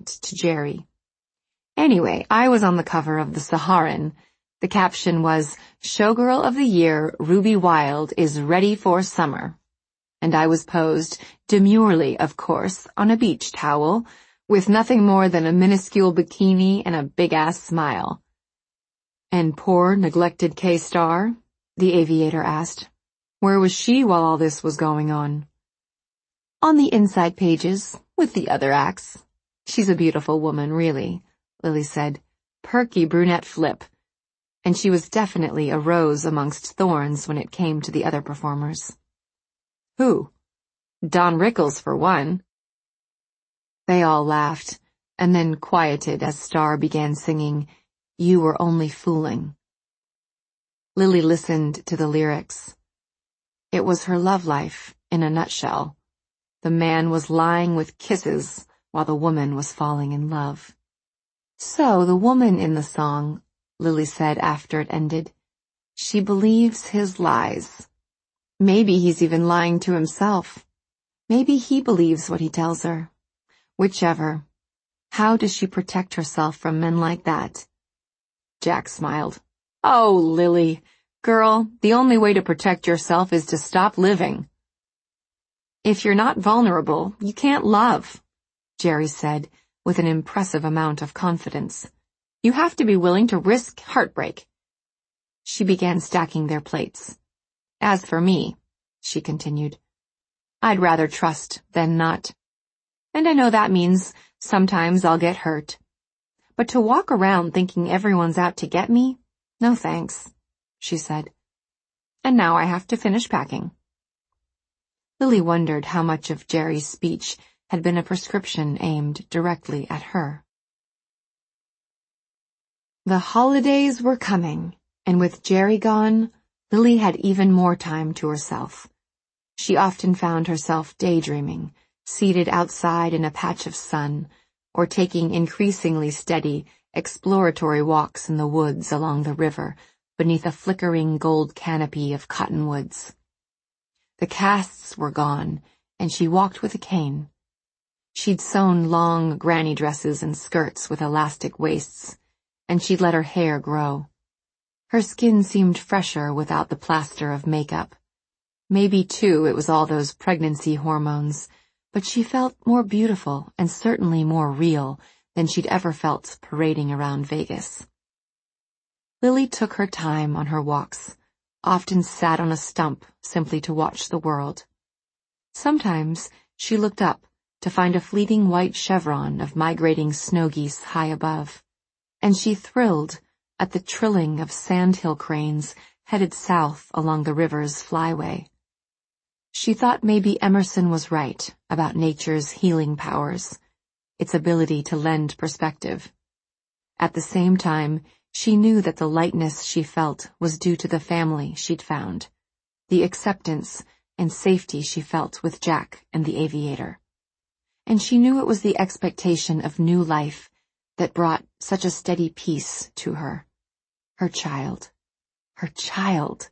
sent to Jerry. Anyway, I was on the cover of the Saharan. The caption was, "Showgirl of the Year, Ruby Wild is ready for summer." And I was posed, demurely of course, on a beach towel, with nothing more than a minuscule bikini and a big-ass smile. "And poor, neglected K-Star?" the aviator asked. "Where was she while all this was going on?" "On the inside pages, with the other acts. She's a beautiful woman, really," Lily said. "Perky brunette flip. And she was definitely a rose amongst thorns when it came to the other performers." "Who?" "Don Rickles, for one." They all laughed, and then quieted as Star began singing, "You Were Only Fooling." Lily listened to the lyrics. It was her love life, in a nutshell. The man was lying with kisses while the woman was falling in love. "So the woman in the song," Lily said after it ended, "she believes his lies. Maybe he's even lying to himself. Maybe he believes what he tells her. Whichever. How does she protect herself from men like that?" Jack smiled. "Oh, Lily, girl, the only way to protect yourself is to stop living." "If you're not vulnerable, you can't love," Jerry said with an impressive amount of confidence. "You have to be willing to risk heartbreak." She began stacking their plates. "As for me," she continued, "I'd rather trust than not. And I know that means sometimes I'll get hurt. But to walk around thinking everyone's out to get me? No thanks," she said. "And now I have to finish packing." Lily wondered how much of Jerry's speech had been a prescription aimed directly at her. The holidays were coming, and with Jerry gone, Lily had even more time to herself. She often found herself daydreaming, seated outside in a patch of sun, or taking increasingly steady, exploratory walks in the woods along the river beneath a flickering gold canopy of cottonwoods. The casts were gone, and she walked with a cane. She'd sewn long granny dresses and skirts with elastic waists, and she'd let her hair grow. Her skin seemed fresher without the plaster of makeup. Maybe, too, it was all those pregnancy hormones, but she felt more beautiful and certainly more real than she'd ever felt parading around Vegas. Lily took her time on her walks, often sat on a stump simply to watch the world. Sometimes she looked up to find a fleeting white chevron of migrating snow geese high above, and she thrilled at the trilling of sandhill cranes headed south along the river's flyway. She thought maybe Emerson was right about nature's healing powers, its ability to lend perspective. At the same time, she knew that the lightness she felt was due to the family she'd found, the acceptance and safety she felt with Jack and the aviator. And she knew it was the expectation of new life that brought such a steady peace to her. Her child. Her child.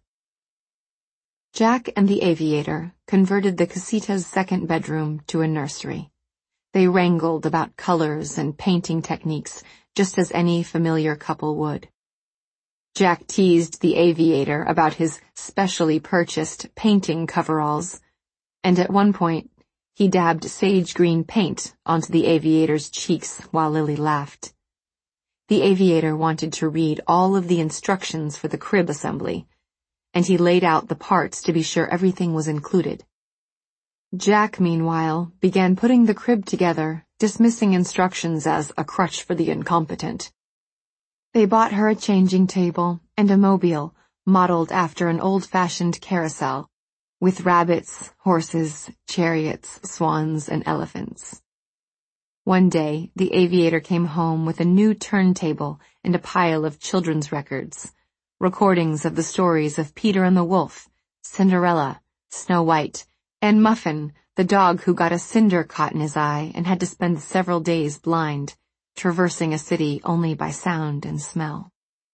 Jack and the aviator converted the casita's second bedroom to a nursery. They wrangled about colors and painting techniques just as any familiar couple would. Jack teased the aviator about his specially purchased painting coveralls, and at one point he dabbed sage green paint onto the aviator's cheeks while Lily laughed. The aviator wanted to read all of the instructions for the crib assembly, and he laid out the parts to be sure everything was included. Jack, meanwhile, began putting the crib together, dismissing instructions as a crutch for the incompetent. They bought her a changing table and a mobile modeled after an old-fashioned carousel, with rabbits, horses, chariots, swans, and elephants. One day, the aviator came home with a new turntable and a pile of children's records, recordings of the stories of Peter and the Wolf, Cinderella, Snow White, and Muffin, the dog who got a cinder caught in his eye and had to spend several days blind, traversing a city only by sound and smell.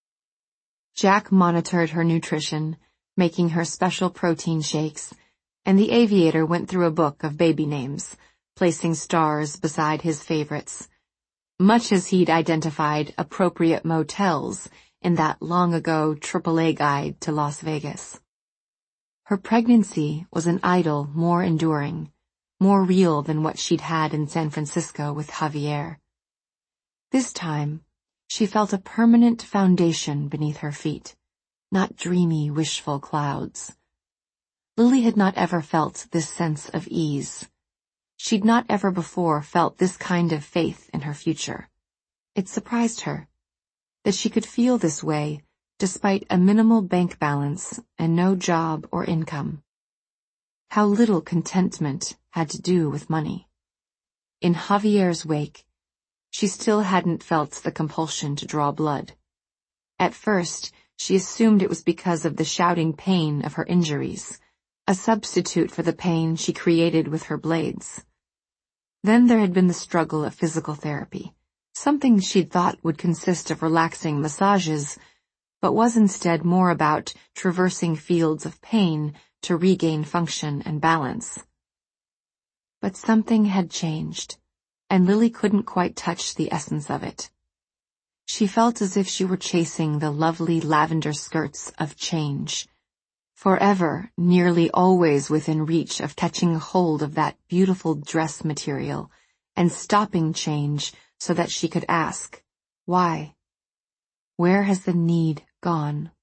Jack monitored her nutrition, making her special protein shakes, and the aviator went through a book of baby names, placing stars beside his favorites, much as he'd identified appropriate motels in that long-ago AAA guide to Las Vegas. Her pregnancy was an idyll more enduring, more real than what she'd had in San Francisco with Javier. This time, she felt a permanent foundation beneath her feet, not dreamy, wishful clouds. Lily had not ever felt this sense of ease. She'd not ever before felt this kind of faith in her future. It surprised her that she could feel this way despite a minimal bank balance and no job or income. How little contentment had to do with money. In Javier's wake, she still hadn't felt the compulsion to draw blood. At first, she assumed it was because of the shouting pain of her injuries, a substitute for the pain she created with her blades. Then there had been the struggle of physical therapy, something she'd thought would consist of relaxing massages, but was instead more about traversing fields of pain to regain function and balance. But something had changed, and Lily couldn't quite touch the essence of it. She felt as if she were chasing the lovely lavender skirts of change, forever, nearly always within reach of catching hold of that beautiful dress material and stopping change so that she could ask, why? Where has the need gone?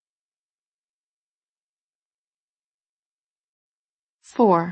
4.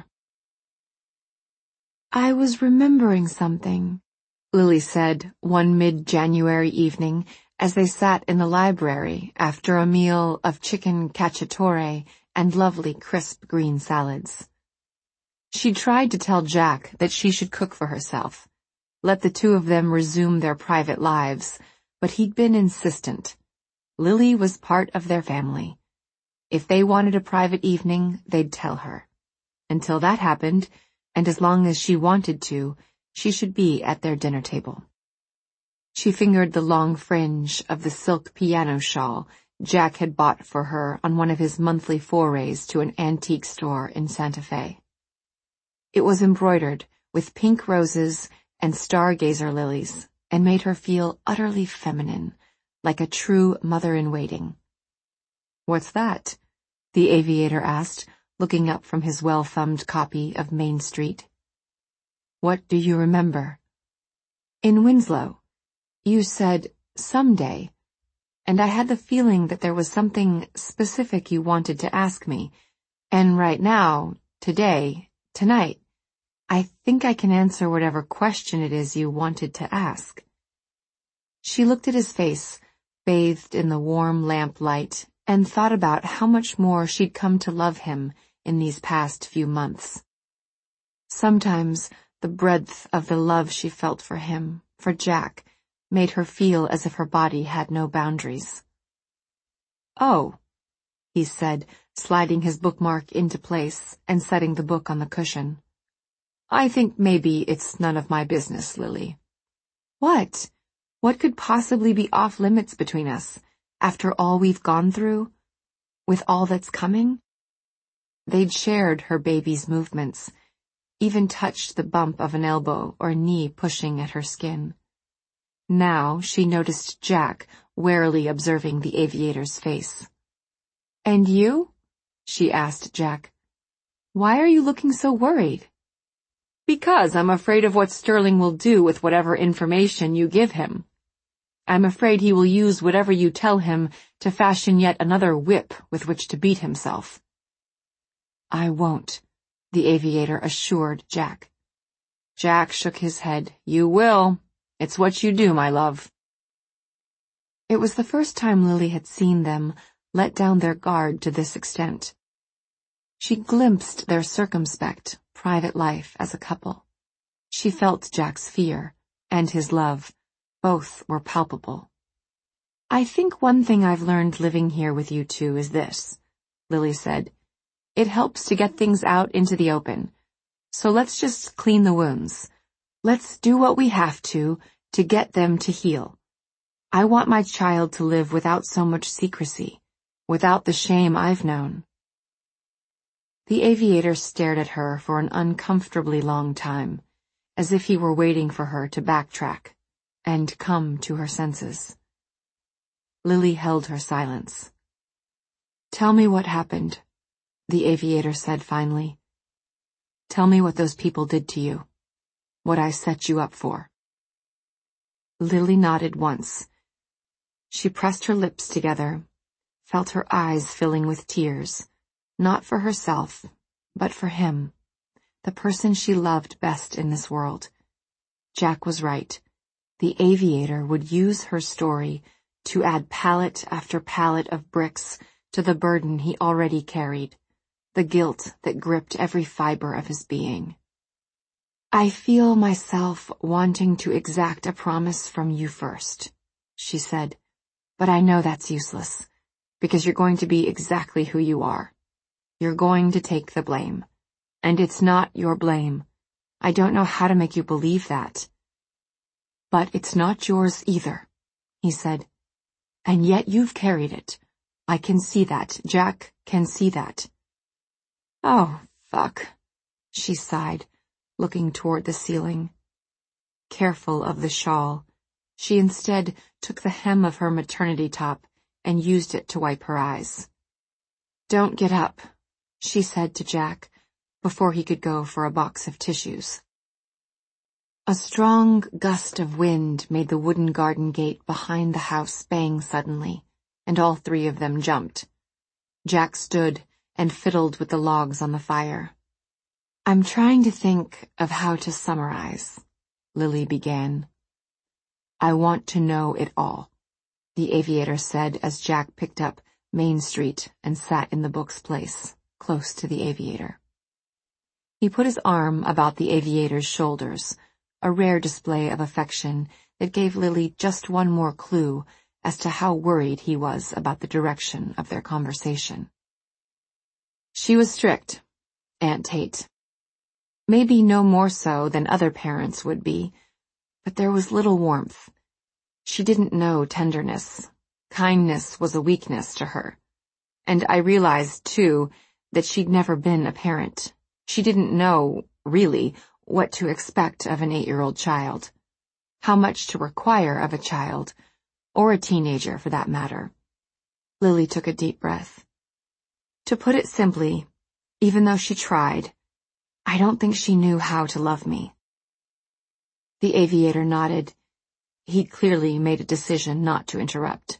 I was remembering something, Lily said one mid-January evening as they sat in the library after a meal of chicken cacciatore and lovely crisp green salads. She tried to tell Jack that she should cook for herself, let the two of them resume their private lives, but he'd been insistent. Lily was part of their family. If they wanted a private evening, they'd tell her. Until that happened, and as long as she wanted to, she should be at their dinner table. She fingered the long fringe of the silk piano shawl Jack had bought for her on one of his monthly forays to an antique store in Santa Fe. It was embroidered with pink roses and stargazer lilies and made her feel utterly feminine, like a true mother-in-waiting. "What's that?" the aviator asked, looking up from his well-thumbed copy of Main Street. "What do you remember?" "In Winslow, you said, 'someday,' and I had the feeling that there was something specific you wanted to ask me, and right now, today, tonight, I think I can answer whatever question it is you wanted to ask." She looked at his face, bathed in the warm lamplight, and thought about how much more she'd come to love him in these past few months. Sometimes the breadth of the love she felt for him, for Jack, made her feel as if her body had no boundaries. "Oh," he said, sliding his bookmark into place and setting the book on the cushion. "I think maybe it's none of my business, Lily." "What? What could possibly be off limits between us, after all we've gone through? With all that's coming?" They'd shared her baby's movements, even touched the bump of an elbow or knee pushing at her skin. Now she noticed Jack warily observing the aviator's face. "And you?" she asked Jack. "Why are you looking so worried?" "Because I'm afraid of what Sterling will do with whatever information you give him. I'm afraid he will use whatever you tell him to fashion yet another whip with which to beat himself." "I won't," the aviator assured Jack. Jack shook his head. "You will. It's what you do, my love." It was the first time Lily had seen them let down their guard to this extent. She glimpsed their circumspect, private life as a couple. She felt Jack's fear and his love. Both were palpable. "I think one thing I've learned living here with you two is this," Lily said. "It helps to get things out into the open. So let's just clean the wounds. Let's do what we have to get them to heal. I want my child to live without so much secrecy, without the shame I've known." The aviator stared at her for an uncomfortably long time, as if he were waiting for her to backtrack, and come to her senses. Lily held her silence. "Tell me what happened," the aviator said finally. "Tell me what those people did to you, what I set you up for." Lily nodded once. She pressed her lips together, felt her eyes filling with tears, not for herself, but for him, the person she loved best in this world. Jack was right. The aviator would use her story to add pallet after pallet of bricks to the burden he already carried, the guilt that gripped every fiber of his being. "I feel myself wanting to exact a promise from you first," she said, "but I know that's useless, because you're going to be exactly who you are. You're going to take the blame. And it's not your blame. I don't know how to make you believe that." "But it's not yours either," he said. "And yet you've carried it. I can see that. Jack can see that." "Oh, fuck," she sighed, looking toward the ceiling. Careful of the shawl, she instead took the hem of her maternity top and used it to wipe her eyes. "Don't get up," she said to Jack, before he could go for a box of tissues. A strong gust of wind made the wooden garden gate behind the house bang suddenly, and all three of them jumped. Jack stood and fiddled with the logs on the fire. "I'm trying to think of how to summarize," Lily began. "I want to know it all," the aviator said as Jack picked up Main Street and sat in the book's place, close to the aviator. He put his arm about the aviator's shoulders, a rare display of affection that gave Lily just one more clue as to how worried he was about the direction of their conversation. She was strict, Aunt Tate. Maybe no more so than other parents would be, but there was little warmth. She didn't know tenderness. Kindness was a weakness to her. And I realized, too, that she'd never been a parent. She didn't know, really, what to expect of an 8-year-old child, how much to require of a child, or a teenager for that matter. Lily took a deep breath. To put it simply, even though she tried, I don't think she knew how to love me. The aviator nodded. He'd clearly made a decision not to interrupt.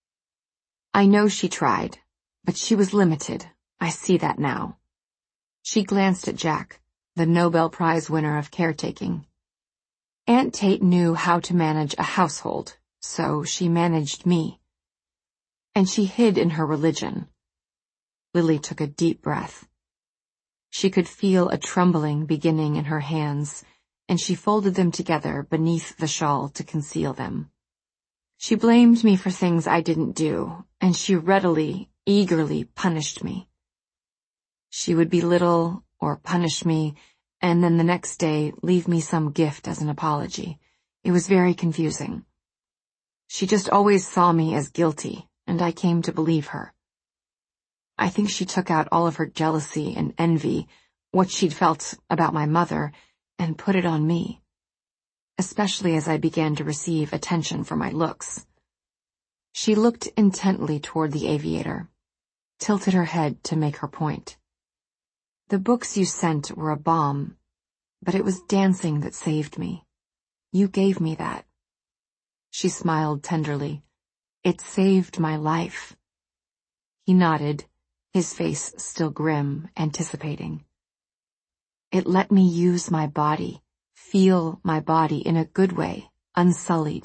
"I know she tried, but she was limited. I see that now." She glanced at Jack, the Nobel Prize winner of caretaking. "Aunt Tate knew how to manage a household, so she managed me. And she hid in her religion." Lily took a deep breath. She could feel a trembling beginning in her hands, and she folded them together beneath the shawl to conceal them. "She blamed me for things I didn't do, and she readily, eagerly punished me. She would belittle or punish me, and then the next day leave me some gift as an apology. It was very confusing. She just always saw me as guilty, and I came to believe her. I think she took out all of her jealousy and envy, what she'd felt about my mother, and put it on me, especially as I began to receive attention for my looks." She looked intently toward the aviator, tilted her head to make her point. "The books you sent were a bomb, but it was dancing that saved me. You gave me that." She smiled tenderly. "It saved my life." He nodded, his face still grim, anticipating. "It let me use my body, feel my body in a good way, unsullied."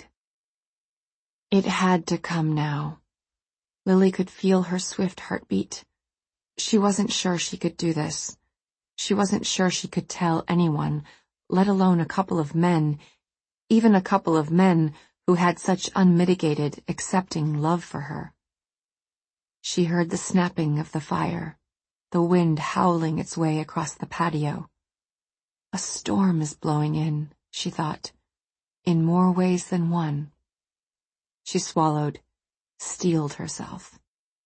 It had to come now. Lily could feel her swift heartbeat. She wasn't sure she could do this. She wasn't sure she could tell anyone, let alone a couple of men, even a couple of men who had such unmitigated, accepting love for her. She heard the snapping of the fire, the wind howling its way across the patio. A storm is blowing in, she thought, in more ways than one. She swallowed, steeled herself.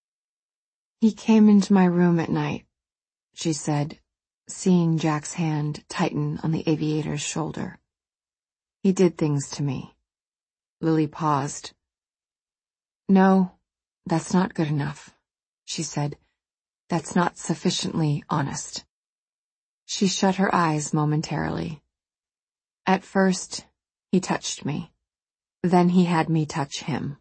"He came into my room at night," she said, seeing Jack's hand tighten on the aviator's shoulder. "He did things to me. Lily paused. No, that's not good enough, she said. That's not sufficiently honest. She shut her eyes momentarily. At first, he touched me. Then he had me touch him.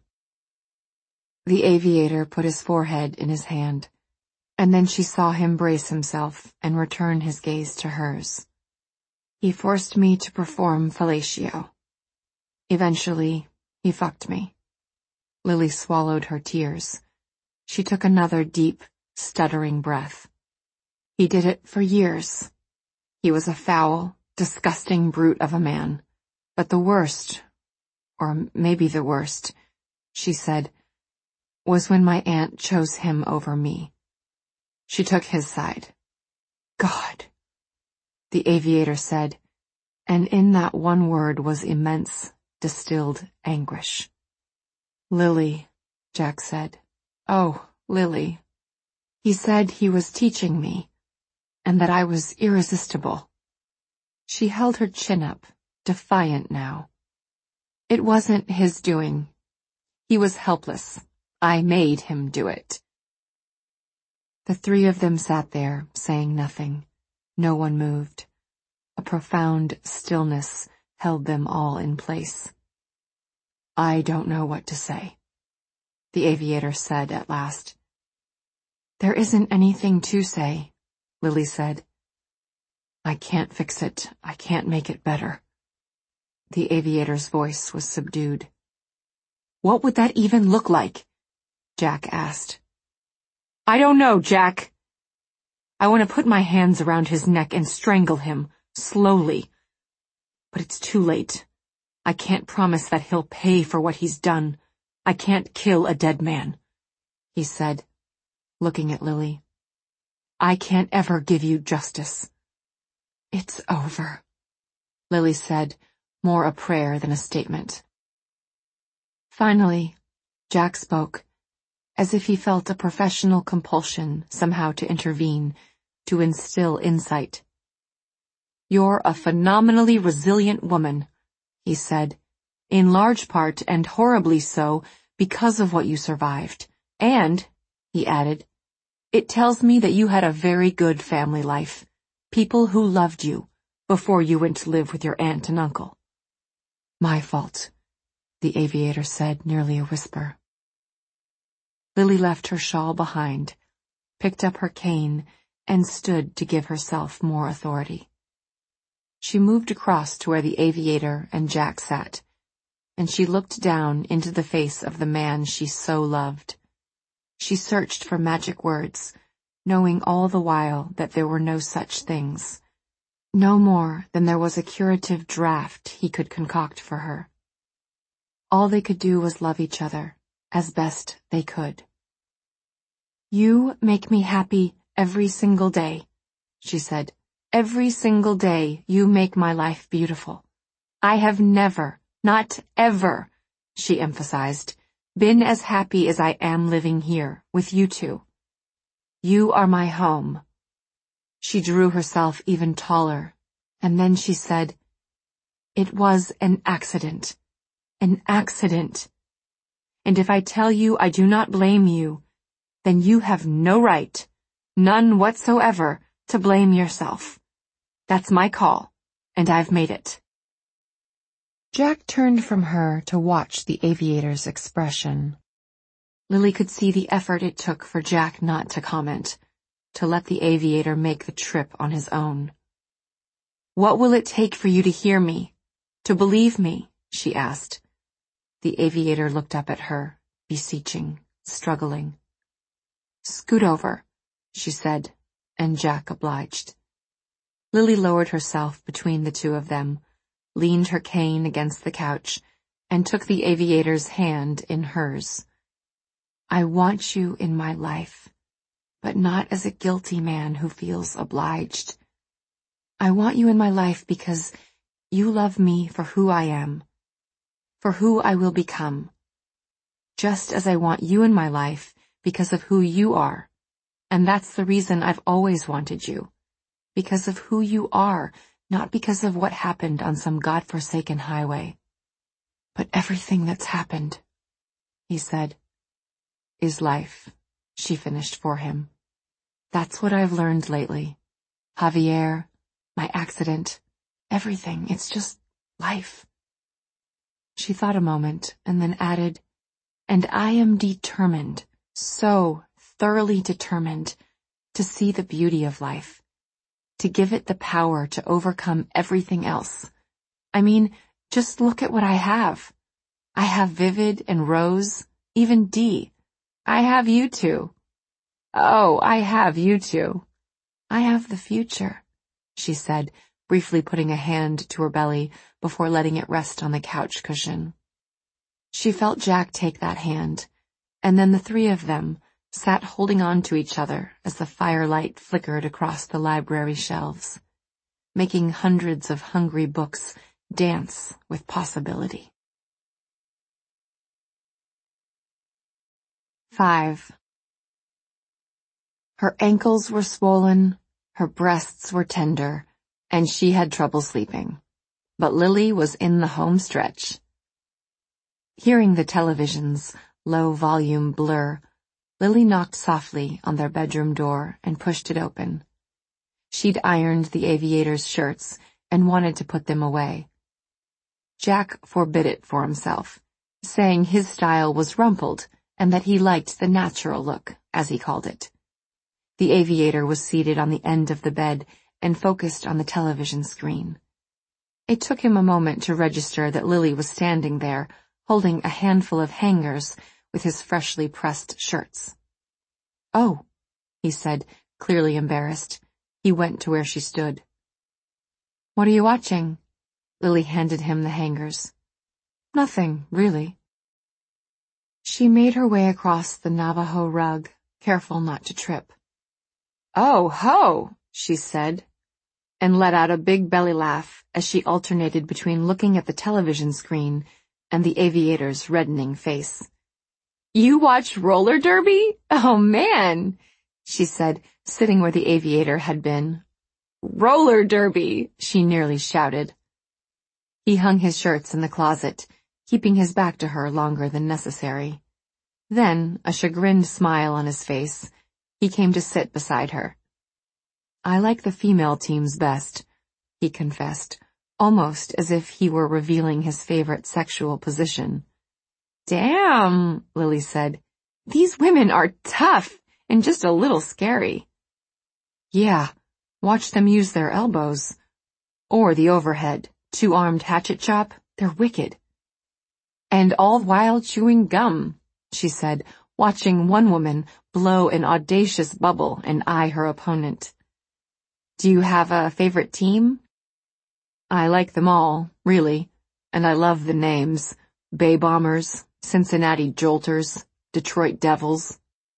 The aviator put his forehead in his hand, and then she saw him brace himself and return his gaze to hers. He forced me to perform fellatio. Eventually, he fucked me. Lily swallowed her tears. She took another deep, stuttering breath. He did it for years. He was a foul, disgusting brute of a man. But the worst, or maybe the worst, she said, was when my aunt chose him over me. She took his side. God, the aviator said, and in that one word was immense, distilled anguish. Lily, Jack said. Oh, Lily. He said he was teaching me, and that I was irresistible. She held her chin up, defiant now. It wasn't his doing. He was helpless. I made him do it. The three of them sat there, saying nothing. No one moved. A profound stillness held them all in place. I don't know what to say, the aviator said at last. There isn't anything to say, Lily said. I can't fix it. I can't make it better. The aviator's voice was subdued. What would that even look like? Jack asked. I don't know, Jack. I want to put my hands around his neck and strangle him, slowly. But it's too late. I can't promise that he'll pay for what he's done. I can't kill a dead man, he said, looking at Lily. I can't ever give you justice. It's over, Lily said, more a prayer than a statement. Finally, Jack spoke, as if he felt a professional compulsion somehow to intervene, to instill insight. You're a phenomenally resilient woman, he said, in large part and horribly so because of what you survived. And, he added, it tells me that you had a very good family life, people who loved you, before you went to live with your aunt and uncle. My fault, the aviator said, nearly a whisper. Lily left her shawl behind, picked up her cane, and stood to give herself more authority. She moved across to where the aviator and Jack sat, and she looked down into the face of the man she so loved. She searched for magic words, knowing all the while that there were no such things, no more than there was a curative draught he could concoct for her. All they could do was love each other, as best they could. You make me happy every single day, she said. Every single day you make my life beautiful. I have never, not ever, she emphasized, been as happy as I am living here, with you two. You are my home. She drew herself even taller, and then she said, It was an accident. An accident. And if I tell you I do not blame you, then you have no right, none whatsoever, to blame yourself. That's my call, and I've made it. Jack turned from her to watch the aviator's expression. Lily could see the effort it took for Jack not to comment, to let the aviator make the trip on his own. What will it take for you to hear me, to believe me? She asked. The aviator looked up at her, beseeching, struggling. Scoot over, she said, and Jack obliged. Lily lowered herself between the two of them, leaned her cane against the couch, and took the aviator's hand in hers. I want you in my life, but not as a guilty man who feels obliged. I want you in my life because you love me for who I am, for who I will become. Just as I want you in my life because of who you are, and that's the reason I've always wanted you. Because of who you are, not because of what happened on some godforsaken highway. But everything that's happened, he said, is life, she finished for him. That's what I've learned lately. Javier, my accident, everything, it's just life. She thought a moment and then added, and I am determined, so thoroughly determined, to see the beauty of life, to give it the power to overcome everything else. I mean, just look at what I have. I have Vivid and Rose, even Dee. I have you two. Oh, I have you two. I have the future, she said, briefly putting a hand to her belly before letting it rest on the couch cushion. She felt Jack take that hand, and then the three of them sat holding on to each other as the firelight flickered across the library shelves, making hundreds of hungry books dance with possibility. 5. Her ankles were swollen, her breasts were tender, and she had trouble sleeping. But Lily was in the home stretch. Hearing the television's low-volume blur, Lily knocked softly on their bedroom door and pushed it open. She'd ironed the aviator's shirts and wanted to put them away. Jack forbid it for himself, saying his style was rumpled and that he liked the natural look, as he called it. The aviator was seated on the end of the bed and focused on the television screen. It took him a moment to register that Lily was standing there, holding a handful of hangers with his freshly pressed shirts. Oh, he said, clearly embarrassed. He went to where she stood. What are you watching? Lily handed him the hangers. Nothing, really. She made her way across the Navajo rug, careful not to trip. Oh, ho, she said, and let out a big belly laugh as she alternated between looking at the television screen and the aviator's reddening face. You watch roller derby? Oh, man, she said, sitting where the aviator had been. Roller derby, she nearly shouted. He hung his shirts in the closet, keeping his back to her longer than necessary. Then, a chagrined smile on his face, he came to sit beside her. I like the female teams best, he confessed, almost as if he were revealing his favorite sexual position. Damn, Lily said. These women are tough and just a little scary. Yeah, watch them use their elbows. Or the overhead, two-armed hatchet chop, they're wicked. And all while chewing gum, she said, watching one woman blow an audacious bubble and eye her opponent. Do you have a favorite team? I like them all, really, and I love the names. Bay Bombers, Cincinnati Jolters, Detroit Devils.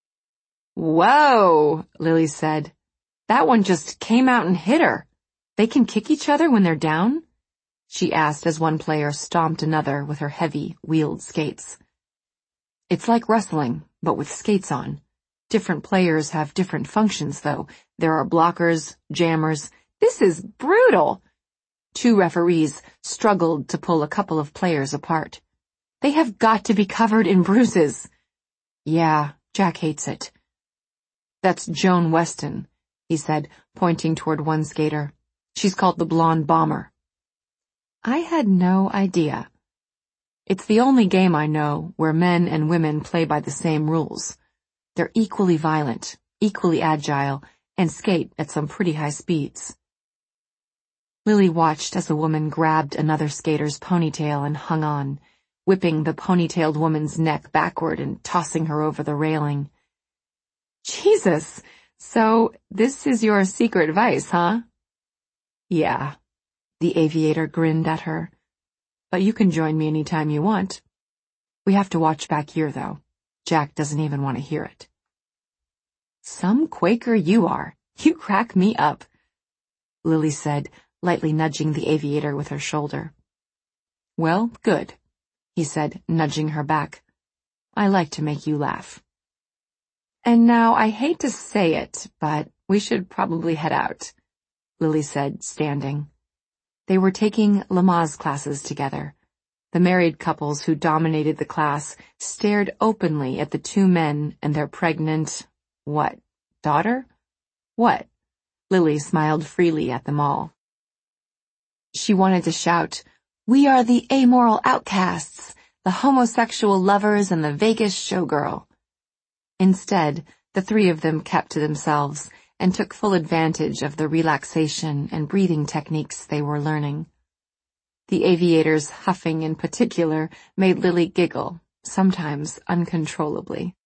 Whoa, Lily said. That one just came out and hit her. They can kick each other when they're down? She asked as one player stomped another with her heavy, wheeled skates. It's like wrestling, but with skates on. Different players have different functions, though. There are blockers, jammers. This is brutal. Two referees struggled to pull a couple of players apart. They have got to be covered in bruises. Yeah, Jack hates it. That's Joan Weston, he said, pointing toward one skater. She's called the Blonde Bomber. I had no idea. It's the only game I know where men and women play by the same rules. They're equally violent, equally agile, and skate at some pretty high speeds. Lily watched as a woman grabbed another skater's ponytail and hung on, whipping the ponytailed woman's neck backward and tossing her over the railing. Jesus, so this is your secret vice, huh? Yeah, the aviator grinned at her. But you can join me anytime you want. We have to watch back here, though. Jack doesn't even want to hear it. Some Quaker you are. You crack me up, Lily said, lightly nudging the aviator with her shoulder. Well, good, he said, nudging her back. I like to make you laugh. And now I hate to say it, but we should probably head out, Lily said, standing. They were taking Lamaze classes together. The married couples who dominated the class stared openly at the two men and their pregnant, daughter? What? Lily smiled freely at them all. She wanted to shout, "We are the amoral outcasts, the homosexual lovers and the Vegas showgirl." Instead, the three of them kept to themselves and took full advantage of the relaxation and breathing techniques they were learning. The aviator's huffing in particular made Lily giggle, sometimes uncontrollably.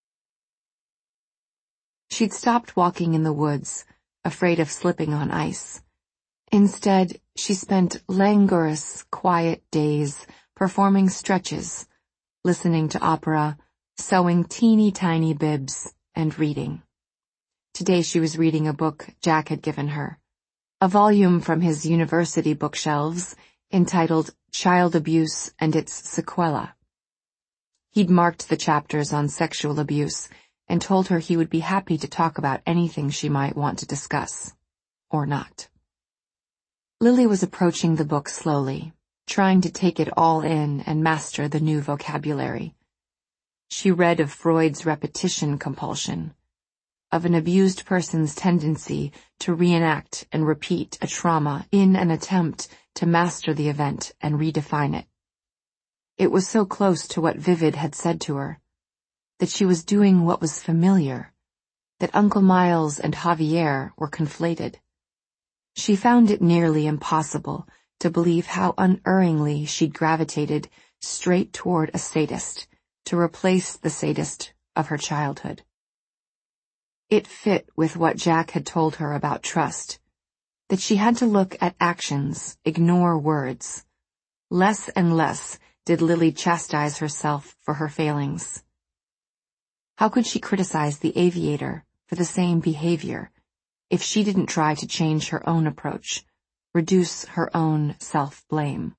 She'd stopped walking in the woods, afraid of slipping on ice. Instead, she spent languorous, quiet days performing stretches, listening to opera, sewing teeny-tiny bibs, and reading. Today she was reading a book Jack had given her, a volume from his university bookshelves entitled Child Abuse and Its Sequela. He'd marked the chapters on sexual abuse and told her he would be happy to talk about anything she might want to discuss, or not. Lily was approaching the book slowly, trying to take it all in and master the new vocabulary. She read of Freud's repetition compulsion, of an abused person's tendency to reenact and repeat a trauma in an attempt to master the event and redefine it. It was so close to what Vivid had said to her, that she was doing what was familiar, that Uncle Miles and Javier were conflated. She found it nearly impossible to believe how unerringly she'd gravitated straight toward a sadist to replace the sadist of her childhood. It fit with what Jack had told her about trust, that she had to look at actions, ignore words. Less and less did Lily chastise herself for her failings. How could she criticize the aviator for the same behavior if she didn't try to change her own approach, reduce her own self-blame?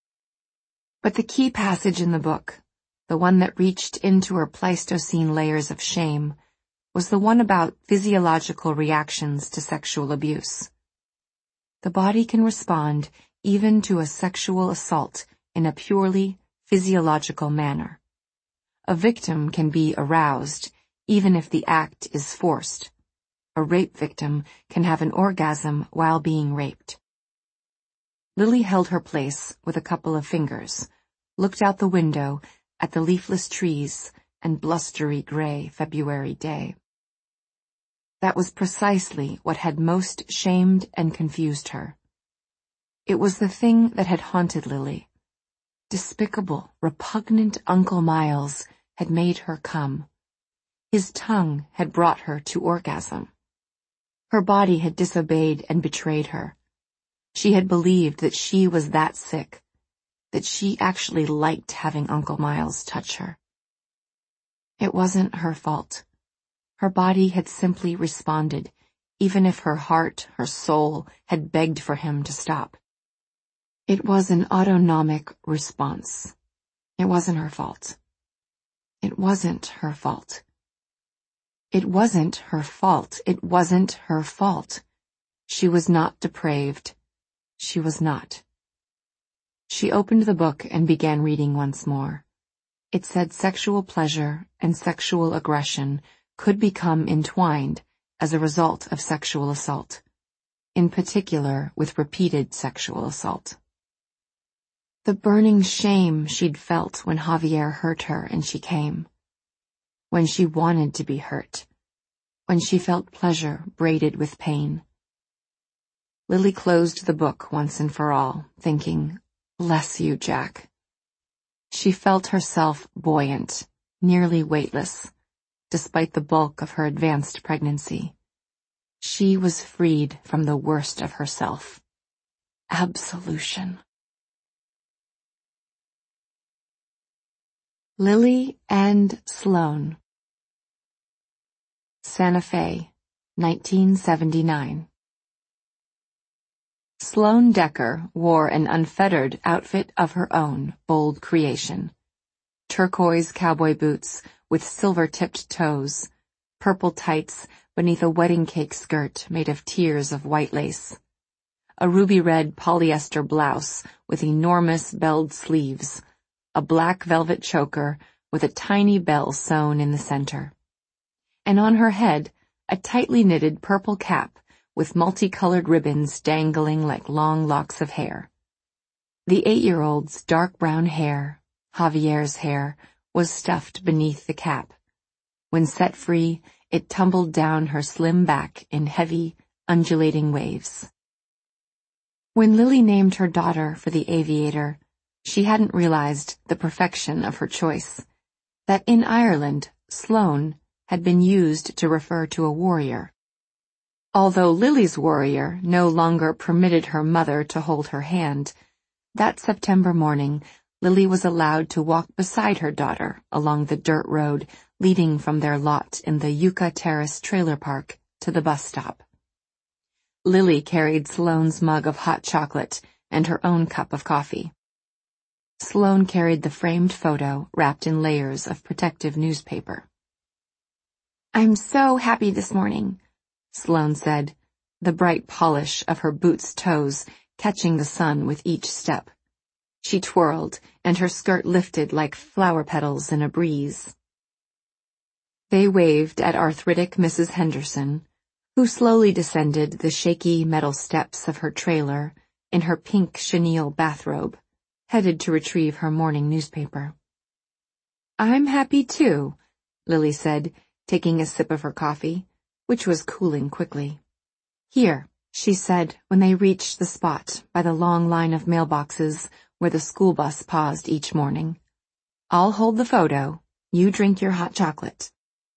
But the key passage in the book, the one that reached into her Pleistocene layers of shame, was the one about physiological reactions to sexual abuse. The body can respond even to a sexual assault in a purely physiological manner. A victim can be aroused even if the act is forced. A rape victim can have an orgasm while being raped. Lily held her place with a couple of fingers, looked out the window at the leafless trees and blustery gray February day. That was precisely what had most shamed and confused her. It was the thing that had haunted Lily. Despicable, repugnant Uncle Miles had made her come. His tongue had brought her to orgasm. Her body had disobeyed and betrayed her. She had believed that she was that sick, that she actually liked having Uncle Miles touch her. It wasn't her fault. Her body had simply responded, even if her heart, her soul, had begged for him to stop. It was an autonomic response. It wasn't her fault. It wasn't her fault. It wasn't her fault. It wasn't her fault. She was not depraved. She was not. She opened the book and began reading once more. It said sexual pleasure and sexual aggression could become entwined as a result of sexual assault, in particular with repeated sexual assault. The burning shame she'd felt when Javier hurt her and she came, when she wanted to be hurt, when she felt pleasure braided with pain. Lily closed the book once and for all, thinking, "Bless you, Jack." She felt herself buoyant, nearly weightless, despite the bulk of her advanced pregnancy. She was freed from the worst of herself. Absolution. Lily and Sloane. Santa Fe, 1979. Sloane Decker wore an unfettered outfit of her own bold creation. Turquoise cowboy boots with silver-tipped toes, purple tights beneath a wedding cake skirt made of tiers of white lace. a ruby-red polyester blouse with enormous belled sleeves, a black velvet choker with a tiny bell sewn in the center. And on her head, a tightly knitted purple cap with multicolored ribbons dangling like long locks of hair. The 8-year-old's dark brown hair, Javier's hair, was stuffed beneath the cap. When set free, it tumbled down her slim back in heavy, undulating waves. When Lily named her daughter for the aviator, she hadn't realized the perfection of her choice, that in Ireland, Sloane had been used to refer to a warrior. Although Lily's warrior no longer permitted her mother to hold her hand, that September morning, Lily was allowed to walk beside her daughter along the dirt road leading from their lot in the Yucca Terrace trailer park to the bus stop. Lily carried Sloane's mug of hot chocolate and her own cup of coffee. Sloane carried the framed photo wrapped in layers of protective newspaper. "I'm so happy this morning," Sloane said, the bright polish of her boots' toes catching the sun with each step. She twirled, and her skirt lifted like flower petals in a breeze. They waved at arthritic Mrs. Henderson, who slowly descended the shaky metal steps of her trailer in her pink chenille bathrobe, headed to retrieve her morning newspaper. "I'm happy too," Lily said, taking a sip of her coffee, which was cooling quickly. "Here," she said when they reached the spot by the long line of mailboxes where the school bus paused each morning. "I'll hold the photo. You drink your hot chocolate."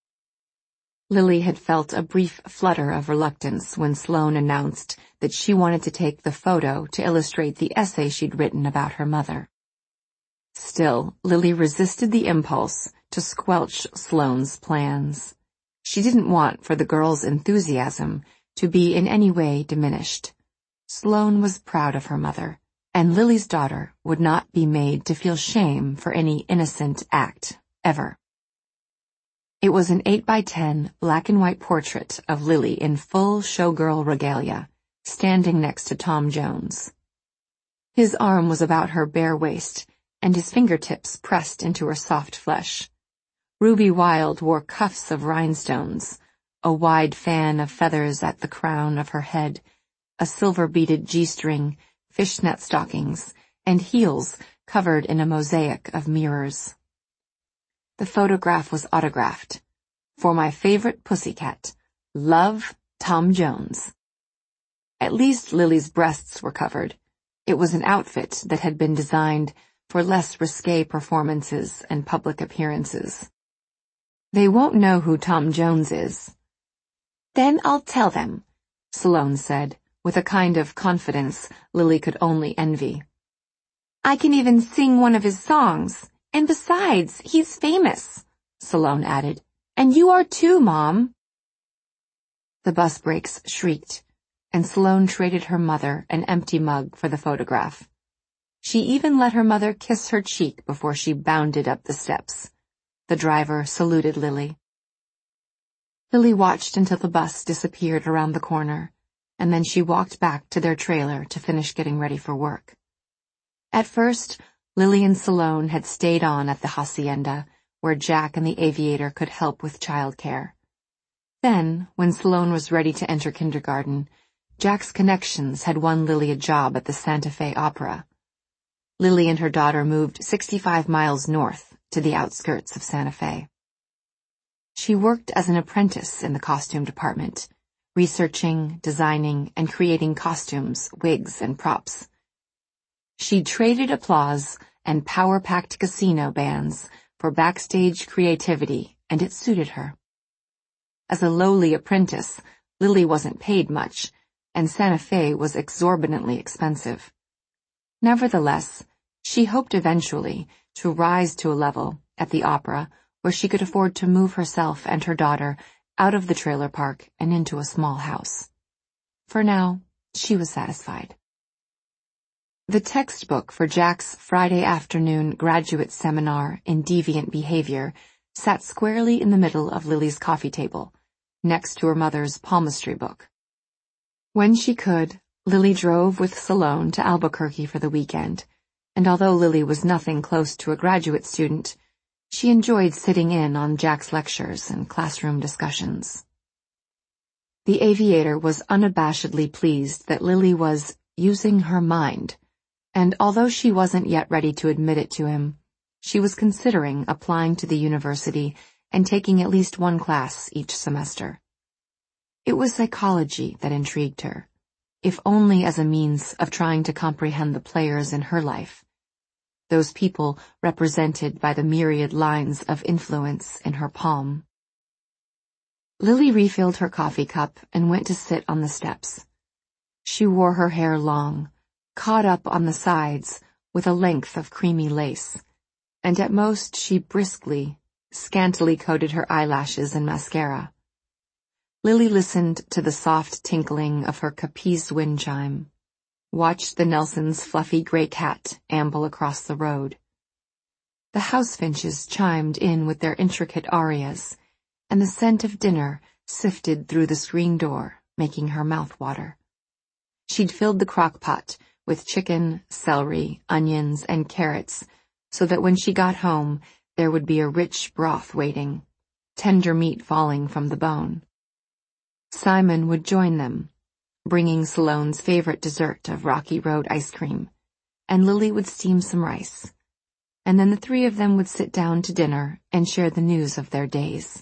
Lily had felt a brief flutter of reluctance when Sloane announced that she wanted to take the photo to illustrate the essay she'd written about her mother. Still, Lily resisted the impulse to squelch Sloane's plans. She didn't want for the girl's enthusiasm to be in any way diminished. Sloane was proud of her mother, and Lily's daughter would not be made to feel shame for any innocent act, ever. It was an 8x10 black and white portrait of Lily in full showgirl regalia, standing next to Tom Jones. His arm was about her bare waist, and his fingertips pressed into her soft flesh. Ruby Wilde wore cuffs of rhinestones, a wide fan of feathers at the crown of her head, a silver-beaded G-string, fishnet stockings, and heels covered in a mosaic of mirrors. The photograph was autographed. "For my favorite pussycat. Love, Tom Jones." At least Lily's breasts were covered. It was an outfit that had been designed for less risque performances and public appearances. "They won't know who Tom Jones is." "Then I'll tell them," Sloane said, with a kind of confidence Lily could only envy. "I can even sing one of his songs. And besides, he's famous," Sloane added. "And you are too, Mom." The bus brakes shrieked, and Sloane traded her mother an empty mug for the photograph. She even let her mother kiss her cheek before she bounded up the steps. The driver saluted Lily. Lily watched until the bus disappeared around the corner, and then she walked back to their trailer to finish getting ready for work. At first, Lily and Sloane had stayed on at the hacienda, where Jack and the aviator could help with childcare. Then, when Sloane was ready to enter kindergarten, Jack's connections had won Lily a job at the Santa Fe Opera. Lily and her daughter moved 65 miles north to the outskirts of Santa Fe. She worked as an apprentice in the costume department, researching, designing, and creating costumes, wigs, and props. She traded applause and power-packed casino bands for backstage creativity, and it suited her. As a lowly apprentice, Lily wasn't paid much, and Santa Fe was exorbitantly expensive. Nevertheless, she hoped eventually to rise to a level at the opera where she could afford to move herself and her daughter out of the trailer park and into a small house. For now, she was satisfied. The textbook for Jack's Friday afternoon graduate seminar in deviant behavior sat squarely in the middle of Lily's coffee table, next to her mother's palmistry book. When she could, Lily drove with Salone to Albuquerque for the weekend, and although Lily was nothing close to a graduate student, she enjoyed sitting in on Jack's lectures and classroom discussions. The aviator was unabashedly pleased that Lily was using her mind, and although she wasn't yet ready to admit it to him, she was considering applying to the university and taking at least one class each semester. It was psychology that intrigued her, if only as a means of trying to comprehend the players in her life, those people represented by the myriad lines of influence in her palm. Lily refilled her coffee cup and went to sit on the steps. She wore her hair long, caught up on the sides with a length of creamy lace, and at most she briskly, scantily coated her eyelashes and mascara. Lily listened to the soft tinkling of her Capiz wind chime, watched the Nelsons' fluffy gray cat amble across the road. The house finches chimed in with their intricate arias, and the scent of dinner sifted through the screen door, making her mouth water. She'd filled the crock pot with chicken, celery, onions, and carrots, so that when she got home, there would be a rich broth waiting, tender meat falling from the bone. Simon would join them, bringing Salone's favorite dessert of Rocky Road ice cream, and Lily would steam some rice, and then the three of them would sit down to dinner and share the news of their days.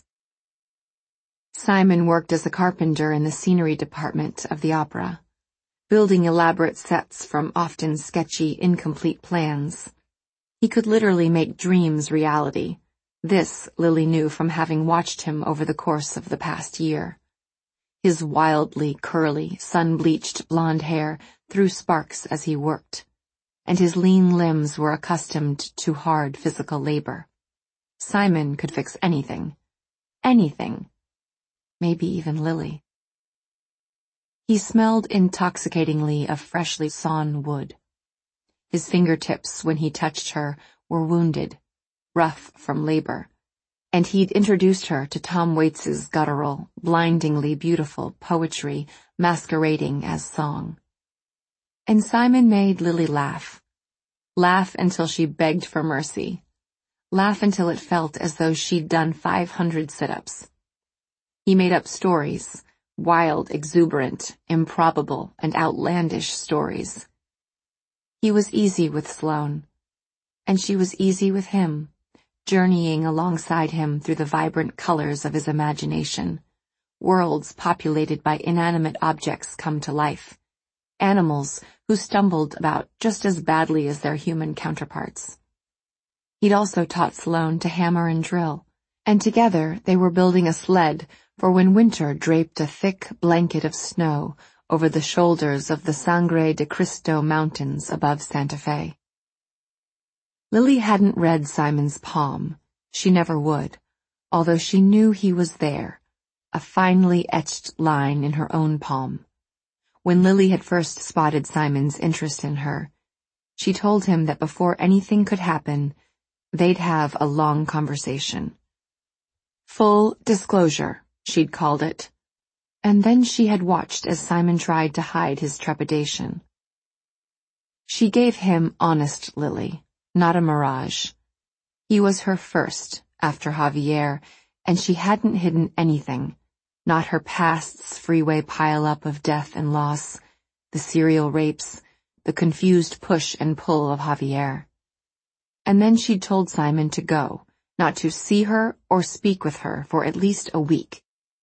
Simon worked as a carpenter in the scenery department of the opera, building elaborate sets from often sketchy, incomplete plans. He could literally make dreams reality. This Lily knew from having watched him over the course of the past year. His wildly curly, sun-bleached blonde hair threw sparks as he worked, and his lean limbs were accustomed to hard physical labor. Simon could fix anything. Anything. Maybe even Lily. He smelled intoxicatingly of freshly sawn wood. His fingertips, when he touched her, were wounded, rough from labor, and he'd introduced her to Tom Waits's guttural, blindingly beautiful poetry masquerading as song. And Simon made Lily laugh. Laugh until she begged for mercy. Laugh until it felt as though she'd done 500 sit-ups. He made up stories, wild, exuberant, improbable, and outlandish stories. He was easy with Salone, and she was easy with him, journeying alongside him through the vibrant colors of his imagination, worlds populated by inanimate objects come to life, animals who stumbled about just as badly as their human counterparts. He'd also taught Salone to hammer and drill, and together they were building a sled for when winter draped a thick blanket of snow over the shoulders of the Sangre de Cristo Mountains above Santa Fe. Lily hadn't read Simon's palm. She never would, although she knew he was there, a finely etched line in her own palm. When Lily had first spotted Simon's interest in her, she told him that before anything could happen, they'd have a long conversation. Full disclosure, she'd called it. And then she had watched as Simon tried to hide his trepidation. She gave him honest Lily, not a mirage. He was her first, after Javier, and she hadn't hidden anything, not her past's freeway pile-up of death and loss, the serial rapes, the confused push and pull of Javier. And then she'd told Simon to go, not to see her or speak with her for at least a week.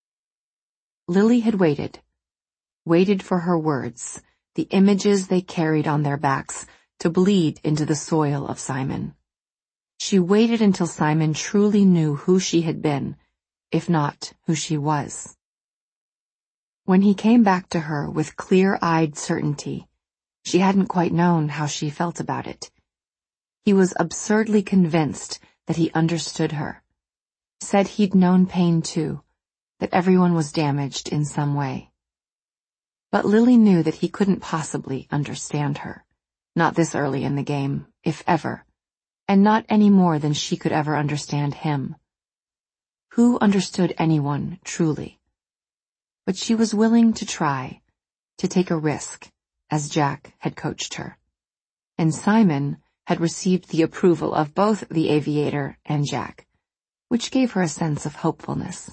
Lily had waited for her words, the images they carried on their backs, to bleed into the soil of Simon. She waited until Simon truly knew who she had been, if not who she was. When he came back to her with clear-eyed certainty, she hadn't quite known how she felt about it. He was absurdly convinced that he understood her, said he'd known pain too, that everyone was damaged in some way. But Lily knew that he couldn't possibly understand her, not this early in the game, if ever, and not any more than she could ever understand him. Who understood anyone truly? But she was willing to try, to take a risk, as Jack had coached her. And Simon had received the approval of both the aviator and Jack, which gave her a sense of hopefulness.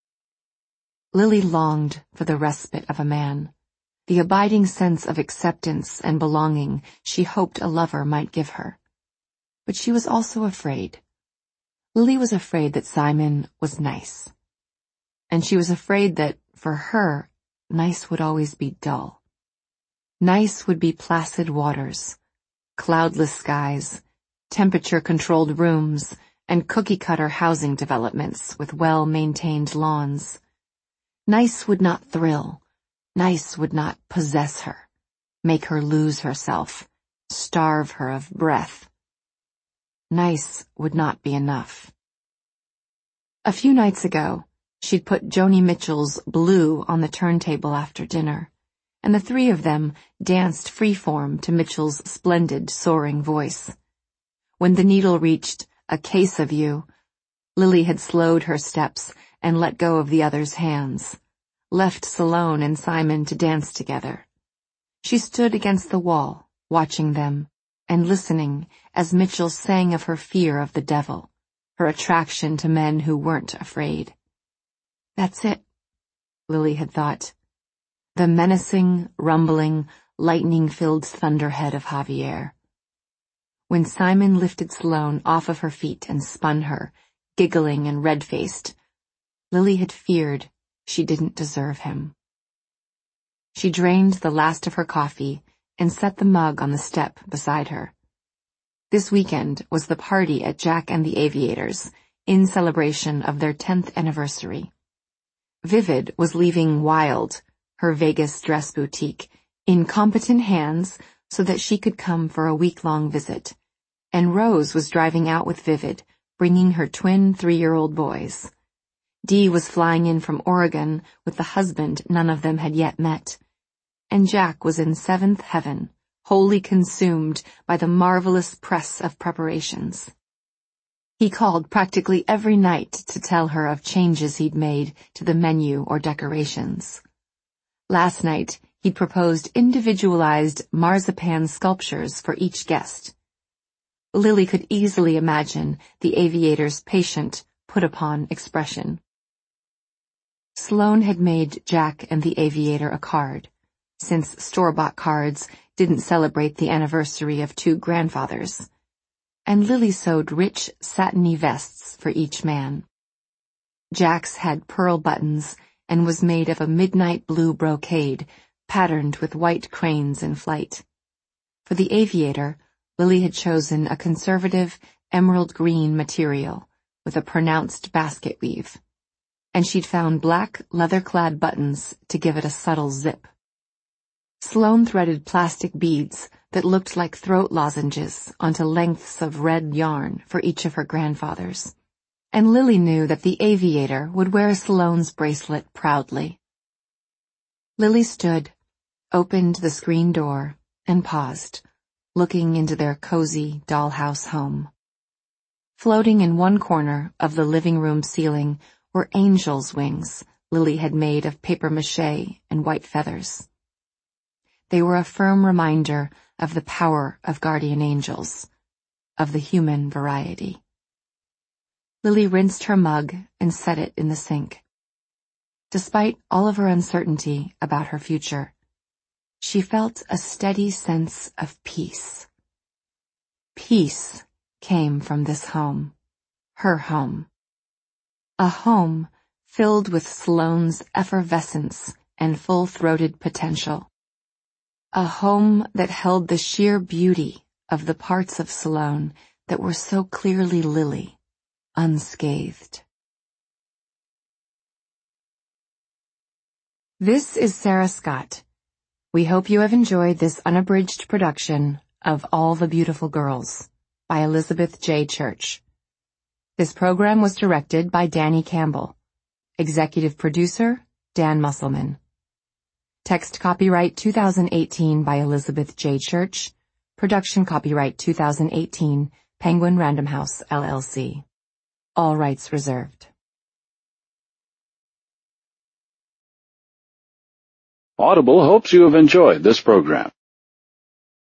Lily longed for the respite of a man, the abiding sense of acceptance and belonging she hoped a lover might give her. But she was also afraid. Lily was afraid that Simon was nice. And she was afraid that, for her, nice would always be dull. Nice would be placid waters, cloudless skies, temperature-controlled rooms, and cookie-cutter housing developments with well-maintained lawns. Nice would not thrill. Nice would not possess her, make her lose herself, starve her of breath. Nice would not be enough. A few nights ago, she'd put Joni Mitchell's Blue on the turntable after dinner, and the three of them danced freeform to Mitchell's splendid, soaring voice. When the needle reached A Case of You, Lily had slowed her steps and let go of the others' hands, left Sloane and Simon to dance together. She stood against the wall, watching them, and listening as Mitchell sang of her fear of the devil, her attraction to men who weren't afraid. That's it, Lily had thought. The menacing, rumbling, lightning-filled thunderhead of Javier. When Simon lifted Sloane off of her feet and spun her, giggling and red-faced, Lily had feared she didn't deserve him. She drained the last of her coffee and set the mug on the step beside her. This weekend was the party at Jack and the Aviators, in celebration of their 10th anniversary. Vivid was leaving Wild, her Vegas dress boutique, in competent hands so that she could come for a week-long visit, and Rose was driving out with Vivid, bringing her twin 3-year-old boys. Dee was flying in from Oregon with the husband none of them had yet met, and Jack was in 7th heaven, wholly consumed by the marvelous press of preparations. He called practically every night to tell her of changes he'd made to the menu or decorations. Last night, he'd proposed individualized marzipan sculptures for each guest. Lily could easily imagine the aviator's patient, put-upon expression. Sloane had made Jack and the aviator a card, since store-bought cards didn't celebrate the anniversary of 2 grandfathers, and Lily sewed rich, satiny vests for each man. Jack's had pearl buttons and was made of a midnight blue brocade patterned with white cranes in flight. For the aviator, Lily had chosen a conservative emerald green material with a pronounced basket weave, and she'd found black leather-clad buttons to give it a subtle zip. Sloane threaded plastic beads that looked like throat lozenges onto lengths of red yarn for each of her grandfathers, and Lily knew that the aviator would wear Sloane's bracelet proudly. Lily stood, opened the screen door, and paused, looking into their cozy dollhouse home. Floating in one corner of the living room ceiling were angels' wings Lily had made of papier-mâché and white feathers. They were a firm reminder of the power of guardian angels, of the human variety. Lily rinsed her mug and set it in the sink. Despite all of her uncertainty about her future, she felt a steady sense of peace. Peace came from this home, her home. A home filled with Sloane's effervescence and full-throated potential. A home that held the sheer beauty of the parts of Sloane that were so clearly Lily, unscathed. This is Sarah Scott. We hope you have enjoyed this unabridged production of All the Beautiful Girls by Elizabeth J. Church. This program was directed by Danny Campbell. Executive producer, Dan Musselman. Text copyright 2018 by Elizabeth J. Church. Production copyright 2018, Penguin Random House, LLC. All rights reserved. Audible hopes you have enjoyed this program.